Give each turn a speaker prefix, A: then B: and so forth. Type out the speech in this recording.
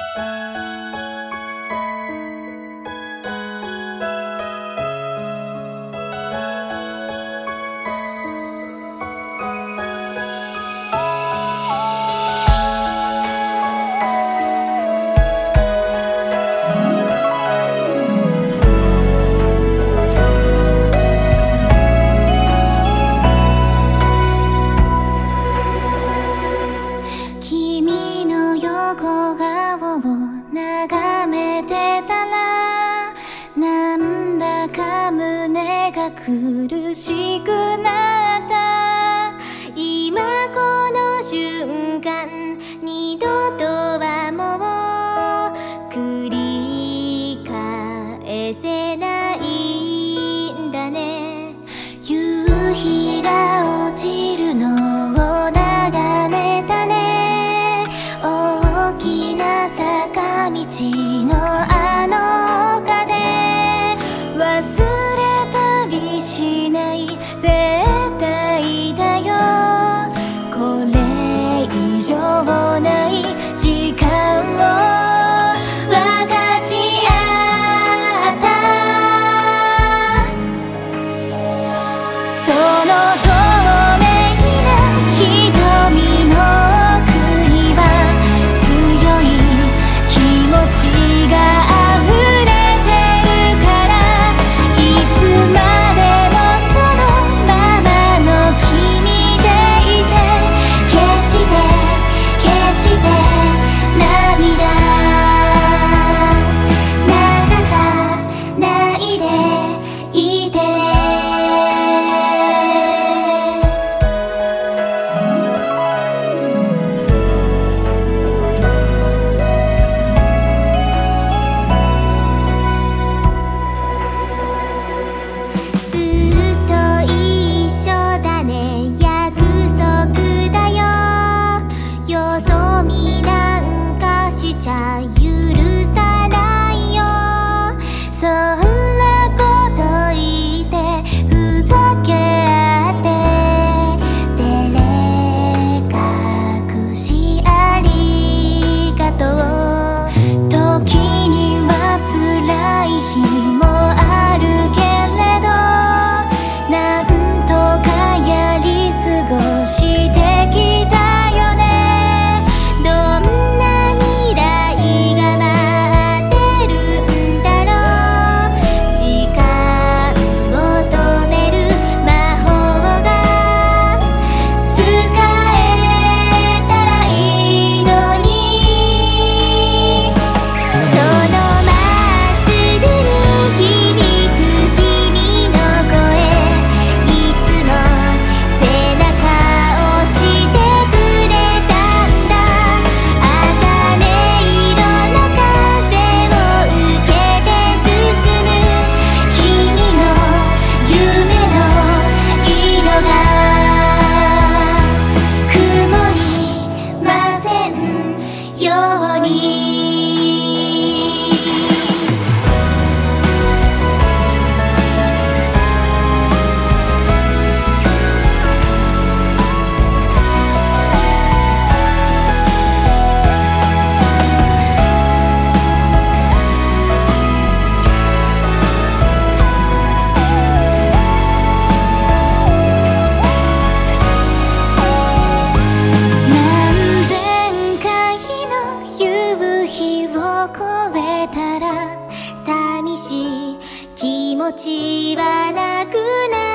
A: 横顔を眺めてたら、なんだか胸が苦しくなった。今この瞬間、二度とはもう繰り返せないんだね。夕日が落ちるのを眺めたね。大きな坂道のあの丘で忘れたりしない絶対だよ。これ以上ない時間を分かち合った。その透明な瞳の奥には強い気持ちが溢れてるから、いつまでもそのままの君でいて、決して決して涙流さないでいてね。ずっと一緒だね、約束だよ。よそ見なんかしちゃ許さないよ。そんなこと言ってふざけ合って照れ隠しありがとう。時には辛い日もあるけれど、なんとかやり過ごしてきたよね。どんな未来が待ってるんだろう。時間を止める魔法が使えたらいいのに。そのまっすぐに響く君の声、いつも背中を押してくれたんだ。茜色の風を受けて進む君の夢の色が曇りませんように。何千回の夕日を越えたら、寂しい気持ちはなくな